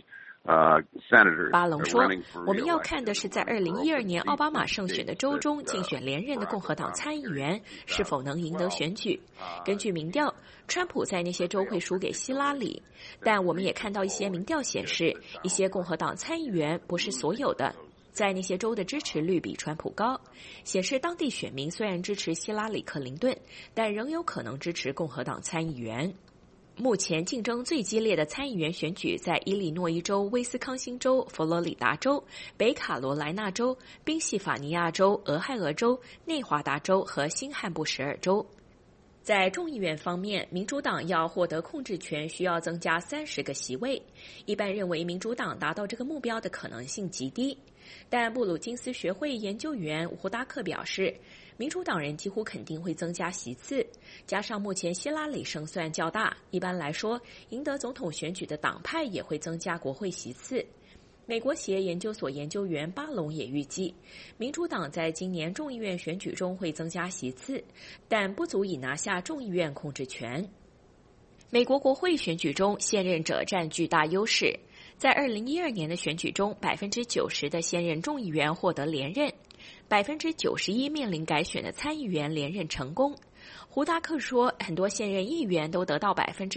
senators 巴隆说，我们要看的是在2012年奥巴马胜选的州中竞选连任的共和党参议员是否能赢得选举。根据民调，川普在那些州会输给希拉里，但我们也看到一些民调显示，一些共和党参议员，不是所有的，在那些州的支持率比川普高，显示当地选民虽然支持希拉里·克林顿，但仍有可能支持共和党参议员。目前竞争最激烈的参议员选举在伊利诺伊州、威斯康星州、佛罗里达州、北卡罗来纳州、宾夕法尼亚州、俄亥俄州、内华达州和新罕布什尔州。在众议院方面，民主党要获得控制权需要增加30个席位，一般认为民主党达到这个目标的可能性极低。但布鲁金斯学会研究员胡达克表示，民主党人几乎肯定会增加席次，加上目前希拉里胜算较大，一般来说，赢得总统选举的党派也会增加国会席次。 美国企业研究所研究员巴隆也预计，民主党在今年众议院选举中会增加席次，但不足以拿下众议院控制权。美国国会选举中，现任者占巨大优势。在2012年的选举中，90%的现任众议员获得连任，91%面临改选的参议员连任成功。胡达克说，很多现任议员都得到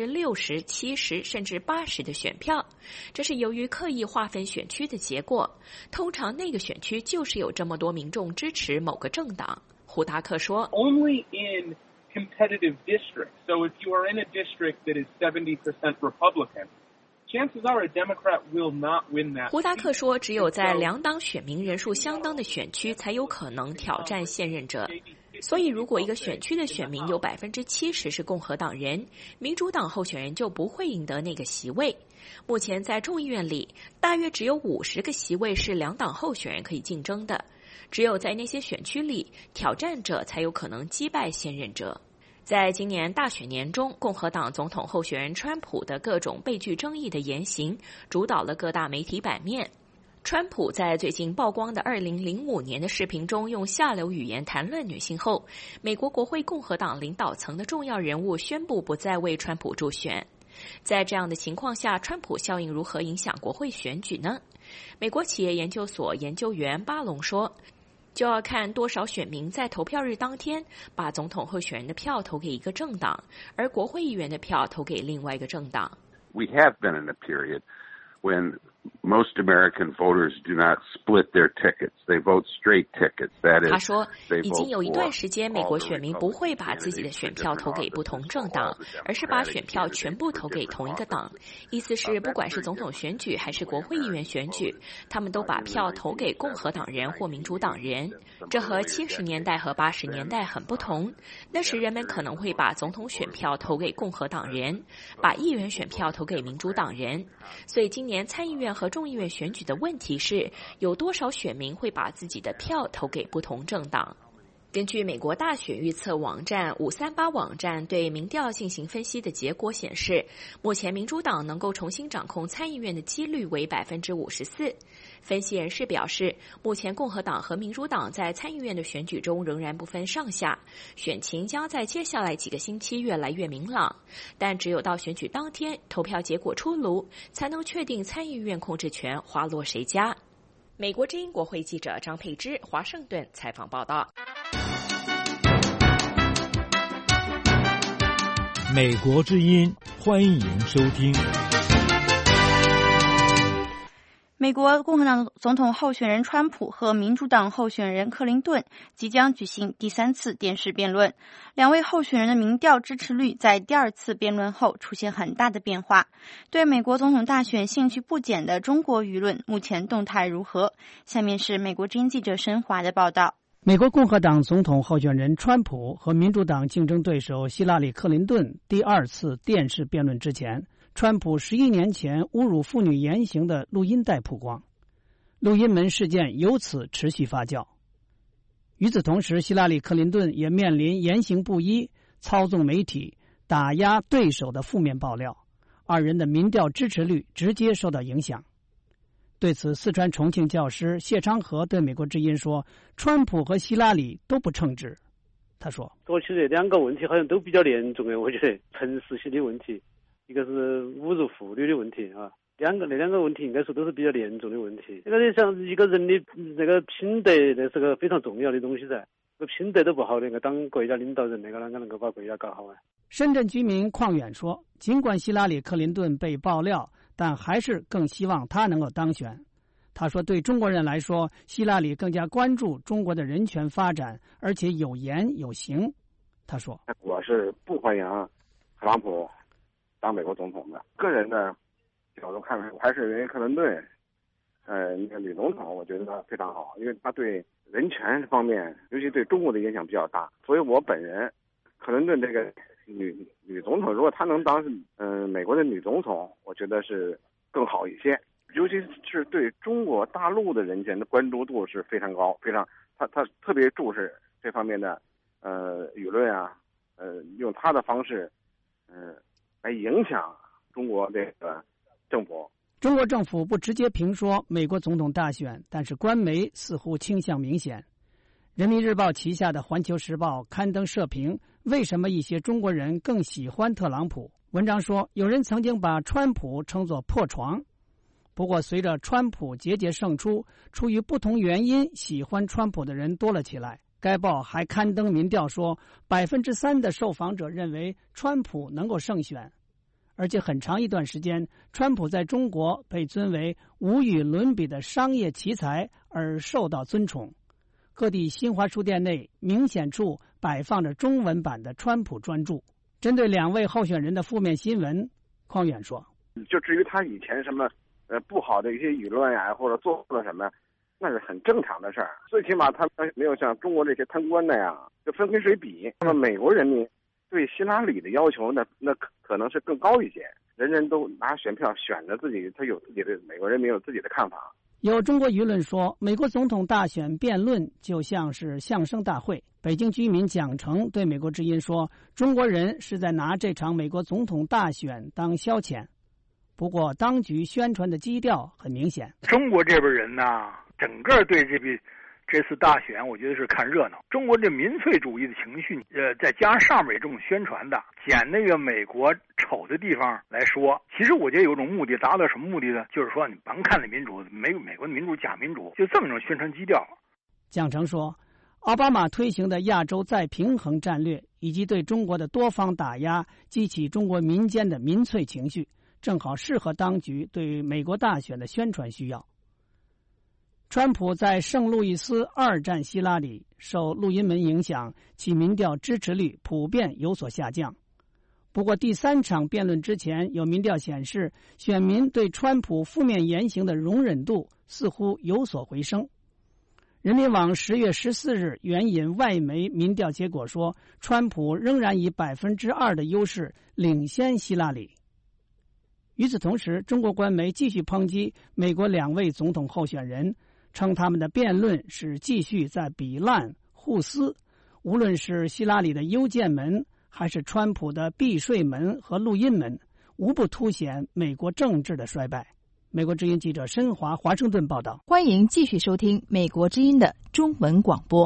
60%、70%甚至80%的选票，这是由于刻意划分选区的结果。通常那个选区就是有这么多民众支持某个政党。胡达克说 Only in competitive districts. So if you are in a district that is 70% Republican, chances are a Democrat will not win that. 胡达克说，只有在两党选民人数相当的选区才有可能挑战现任者。所以如果一个选区的选民有70%是共和党人，民主党候选人就不会赢得那个席位。目前在众议院里，大约只有50个席位是两党候选人可以竞争的，只有在那些选区里，挑战者才有可能击败现任者。在今年大选年中，共和党总统候选人川普的各种备具争议的言行主导了各大媒体版面。川普在最近曝光的2005年的视频中用下流语言谈论女性后，美国国会共和党领导层的重要人物宣布不再为川普助选。在这样的情况下，川普效应如何影响国会选举呢？美国企业研究所研究员巴隆说，就要看多少选民在投票日当天把总统候选人的票投给一个政党，而国会议员的票投给另外一个政党。 We have been in a period when most American voters do not split their tickets. They vote straight tickets. That is, 他说，已经有一段时间，美国选民不会把自己的选票投给不同政党，而是把选票全部投给同一个党。意思是，不管是总统选举还是国会议员选举，他们都把票投给共和党人或民主党人。这和70年代和80年代很不同。那时人们可能会把总统选票投给共和党人，把议员选票投给民主党人。所以今年参议院和众议院选举的问题是，有多少选民会把自己的票投给不同政党。根据美国大选预测网站538网站对民调进行分析的结果显示，目前民主党能够重新掌控参议院的几率为54%。分析人士表示，目前共和党和民主党在参议院的选举中仍然不分上下，选情将在接下来几个星期越来越明朗。但只有到选举当天，投票结果出炉，才能确定参议院控制权滑落谁家。美国之音国会记者张佩芝，华盛顿采访报道。 美国之音，欢迎收听。 美国共和党总统候选人川普和民主党候选人克林顿即将举行第3次电视辩论，两位候选人的民调支持率在第2次辩论后出现很大的变化。对美国总统大选兴趣不减的中国舆论目前动态如何？下面是美国之音记者申华的报道。 美国共和党总统候选人川普和民主党竞争对手希拉里·克林顿第2次电视辩论之前，川普11年前侮辱妇女言行的录音带曝光，录音门事件由此持续发酵。与此同时，希拉里·克林顿也面临言行不一、操纵媒体、打压对手的负面爆料，二人的民调支持率直接受到影响。对此，四川重庆教师谢昌河对美国之音说，川普和希拉里都不称职。他说， 过去这两个问题好像都比较严重的，我觉得诚实性的问题，一个是侮辱妇女的问题啊，那两个问题应该说都是比较严重的问题。这个像一个人的那个品德，那是个非常重要的东西噻。这个品德都不好的，当国家领导人那个啷个能够把国家搞好啊？ 深圳居民邝远说，尽管希拉里·克林顿被爆料，但还是更希望他能够当选。他说，对中国人来说，希拉里更加关注中国的人权发展，而且有言有行。他说， 我是不欢迎特朗普当美国总统的。个人的角度看来，我还是认为克林顿那个女总统我觉得非常好，因为她对人权方面，尤其对中国的影响比较大。所以我本人克林顿这个女总统，如果她能当美国的女总统，我觉得是更好一些。尤其是对中国大陆的人权的关注度是非常高，非常他特别重视这方面的舆论啊，用他的方式来影响中国这个政府。 中国政府不直接评说美国总统大选，但是官媒似乎倾向明显。人民日报旗下的环球时报刊登社评，为什么一些中国人更喜欢特朗普？文章说，有人曾经把川普称作破床，不过随着川普节节胜出，出于不同原因喜欢川普的人多了起来。该报还刊登民调说，3%的受访者认为川普能够胜选，而且很长一段时间，川普在中国被尊为无与伦比的商业奇才而受到尊崇。各地新华书店内明显处摆放着中文版的川普专著。针对2位候选人的负面新闻，匡远说：“ 就至于他以前什么不好的一些舆论呀，或者做了什么，那是很正常的事儿。最起码他没有像中国这些贪官那样就分黑水比。那么美国人民对希拉里的要求那可能是更高一些，人人都拿选票选着自己，他有自己的美国人民有自己的看法。” 有中国舆论说，美国总统大选辩论就像是相声大会。北京居民蒋成对美国之音说，中国人是在拿这场美国总统大选当消遣。不过当局宣传的基调很明显， 中国这边人呢，整个对这次大选，我觉得是看热闹。中国这民粹主义的情绪，再加上上面这种宣传的，捡那个美国丑的地方来说，其实我觉得有种目的，达到什么目的呢？就是说你甭看那民主，美国的民主假民主，就这么种宣传基调。 蒋成说，奥巴马推行的亚洲再平衡战略，以及对中国的多方打压，激起中国民间的民粹情绪，正好适合当局对美国大选的宣传需要。川普在圣路易斯2战希拉里，受录音门影响，其民调支持率普遍有所下降。不过第3场辩论之前，有民调显示，选民对川普负面言行的容忍度似乎有所回升。人民网10月14日援引外媒民调结果说，川普仍然以2%的优势领先希拉里。与此同时，中国官媒继续抨击美国2位总统候选人，称他们的辩论是继续在比烂互撕，无论是希拉里的邮件门，还是川普的避税门和录音门，无不凸显美国政治的衰败。美国之音记者申华华盛顿报道。 欢迎继续收听美国之音的中文广播。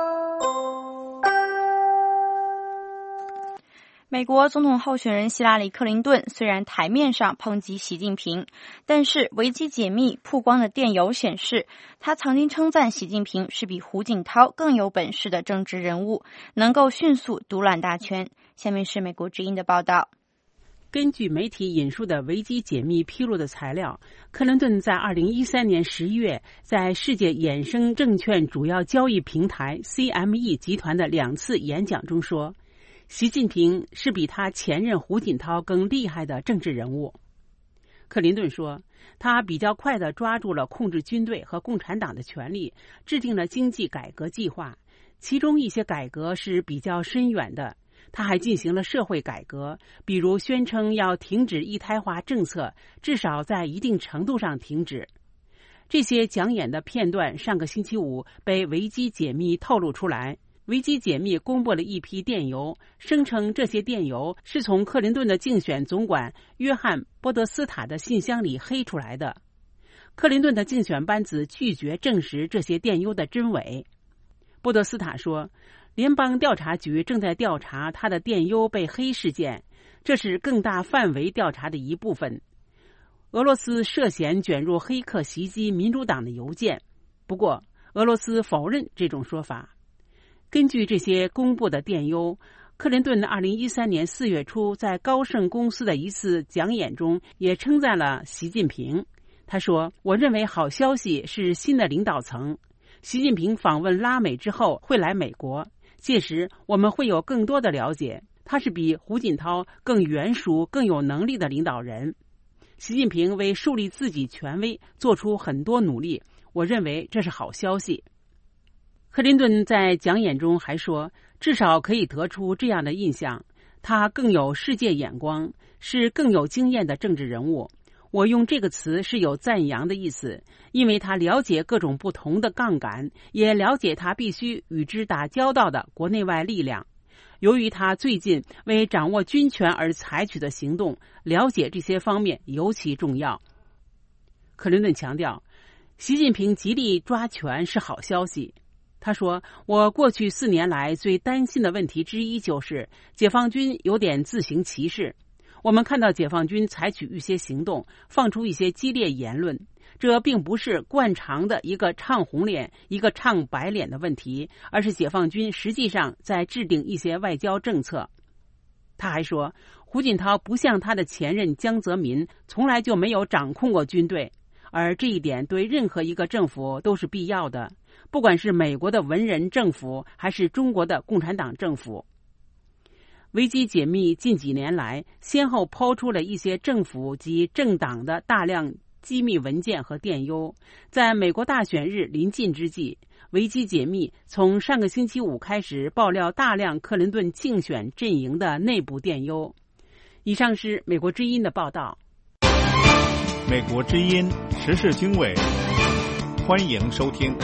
美国总统候选人希拉里·克林顿虽然台面上抨击习近平，但是维基解密曝光的电邮显示，他曾经称赞习近平是比胡锦涛更有本事的政治人物，能够迅速独揽大权。下面是美国之音的报道。 根据媒体引述的维基解密披露的材料，克林顿在2013年11月在世界衍生证券主要交易平台 CME 集团的2次演讲中说，习近平是比他前任胡锦涛更厉害的政治人物。克林顿说，他比较快地抓住了控制军队和共产党的权力，制定了经济改革计划，其中一些改革是比较深远的。他还进行了社会改革，比如宣称要停止一胎化政策，至少在一定程度上停止。这些讲演的片段上个星期五被维基解密透露出来。维基解密公布了一批电邮，声称这些电邮是从克林顿的竞选总管约翰·波德斯塔的信箱里黑出来的。克林顿的竞选班子拒绝证实这些电邮的真伪。波德斯塔说，联邦调查局正在调查他的电邮被黑事件，这是更大范围调查的一部分。俄罗斯涉嫌卷入黑客袭击民主党的邮件，不过俄罗斯否认这种说法。根据这些公布的电邮，克林顿2013年4月初在高盛公司的一次讲演中也称赞了习近平。他说，我认为好消息是新的领导层，习近平访问拉美之后会来美国，届时我们会有更多的了解，他是比胡锦涛更圆熟更有能力的领导人。习近平为树立自己权威做出很多努力，我认为这是好消息。克林顿在讲演中还说，至少可以得出这样的印象，他更有世界眼光，是更有经验的政治人物。我用这个词是有赞扬的意思，因为他了解各种不同的杠杆，也了解他必须与之打交道的国内外力量。由于他最近为掌握军权而采取的行动，了解这些方面尤其重要。 克林顿强调，习近平极力抓权是好消息。他说，我过去4年来最担心的问题之一就是解放军有点自行其是。我们看到解放军采取一些行动，放出一些激烈言论，这并不是惯常的一个唱红脸一个唱白脸的问题，而是解放军实际上在制定一些外交政策。他还说，胡锦涛不像他的前任江泽民从来就没有掌控过军队，而这一点对任何一个政府都是必要的，不管是美国的文人政府还是中国的共产党政府。维基解密近几年来先后抛出了一些政府及政党的大量机密文件和电邮。在美国大选日临近之际，维基解密从上个星期五开始爆料大量克林顿竞选阵营的内部电邮。以上是美国之音的报道。 美国之音时事经纬，欢迎收听。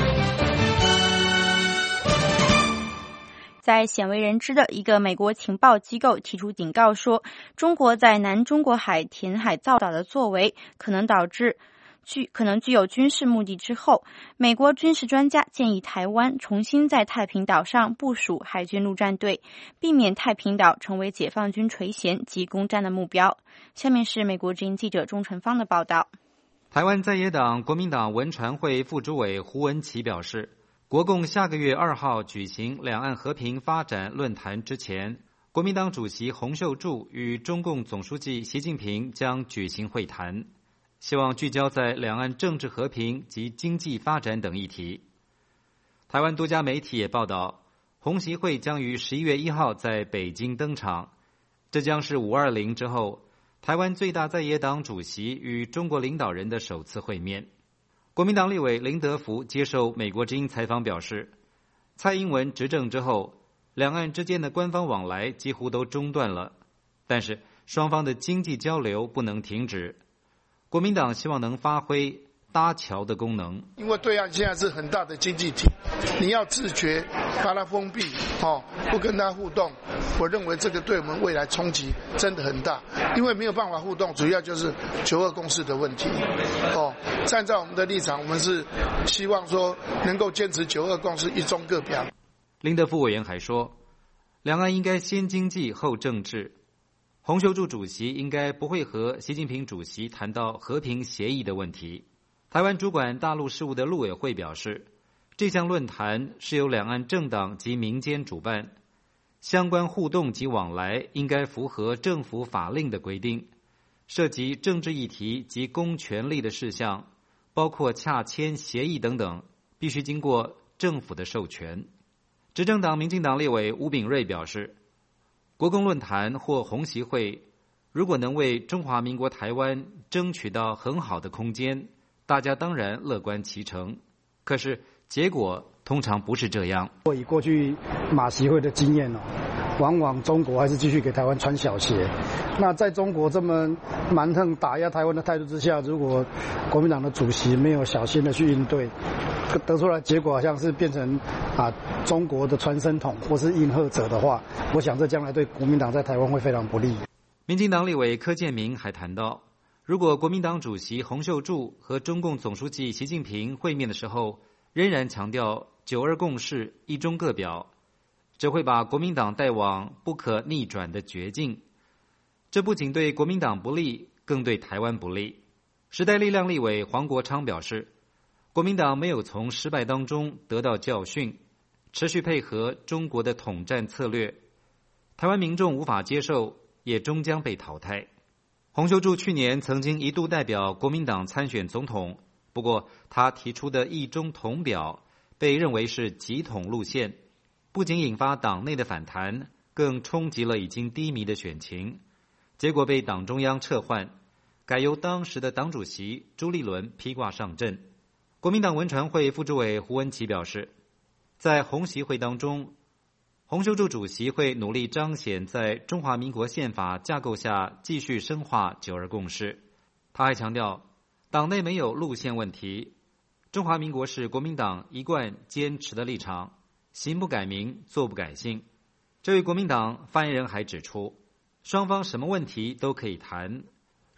在鲜为人知的一个美国情报机构提出警告说，中国在南中国海填海造岛的作为可能具有军事目的之后，美国军事专家建议台湾重新在太平岛上部署海军陆战队，避免太平岛成为解放军垂涎及攻占的目标。下面是美国之音记者钟成芳的报道。 台湾在野党国民党文传会副主委胡文琪表示，国共下个月2号举行两岸和平发展论坛之前，国民党主席洪秀柱与中共总书记习近平将举行会谈，希望聚焦在两岸政治和平及经济发展等议题。台湾多家媒体也报道，洪习会将于11月1号在北京登场，这将是520之后台湾最大在野党主席与中国领导人的首次会面。国民党立委林德福接受美国之音采访表示，蔡英文执政之后，两岸之间的官方往来几乎都中断了，但是双方的经济交流不能停止。国民党希望能发挥搭桥的功能， 因为对岸现在是很大的经济体，你要自觉把它封闭，不跟它互动，我认为这个对我们未来冲击真的很大，因为没有办法互动，主要就是9·2共识的问题。站在我们的立场，我们是希望说能够坚持9·2共识，一中各表。 林德福委员还说，两岸应该先经济后政治。洪秀柱主席应该不会和习近平主席谈到和平协议的问题。台湾主管大陆事务的陆委会表示，这项论坛是由两岸政党及民间主办，相关互动及往来应该符合政府法令的规定，涉及政治议题及公权力的事项，包括洽签协议等等，必须经过政府的授权。执政党民进党立委吴秉叡表示，国共论坛或洪习会如果能为中华民国台湾争取到很好的空间，大家当然乐观其成，可是结果通常不是这样。 以过去马习会的经验往往中国还是继续给台湾穿小鞋。那在中国这么蛮横打压台湾的态度之下，如果国民党的主席没有小心的去应对，得出来结果好像是变成中国的传声筒或是应和者的话，我想这将来对国民党在台湾会非常不利。 民进党立委柯建铭还谈到，如果国民党主席洪秀柱和中共总书记习近平会面的时候仍然强调9·2共识、一中各表，这会把国民党带往不可逆转的绝境。这不仅对国民党不利，更对台湾不利。时代力量立委黄国昌表示，国民党没有从失败当中得到教训，持续配合中国的统战策略，台湾民众无法接受，也终将被淘汰。洪秀柱去年曾经一度代表国民党参选总统，不过他提出的一中统表被认为是极统路线，不仅引发党内的反弹，更冲击了已经低迷的选情，结果被党中央撤换，改由当时的党主席朱立伦披挂上阵。国民党文传会副主委胡文琪表示，在洪习会当中，洪秀柱主席会努力彰显在中华民国宪法架构下继续深化9·2共识。他还强调，党内没有路线问题，中华民国是国民党一贯坚持的立场，行不改名，坐不改姓。这位国民党发言人还指出，双方什么问题都可以谈，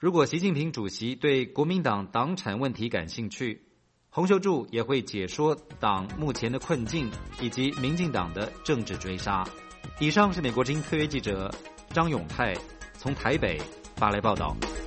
如果习近平主席对国民党党产问题感兴趣，洪秀柱也会解说党目前的困境以及民进党的政治追杀。以上是美国之音特约记者张永泰从台北发来报道。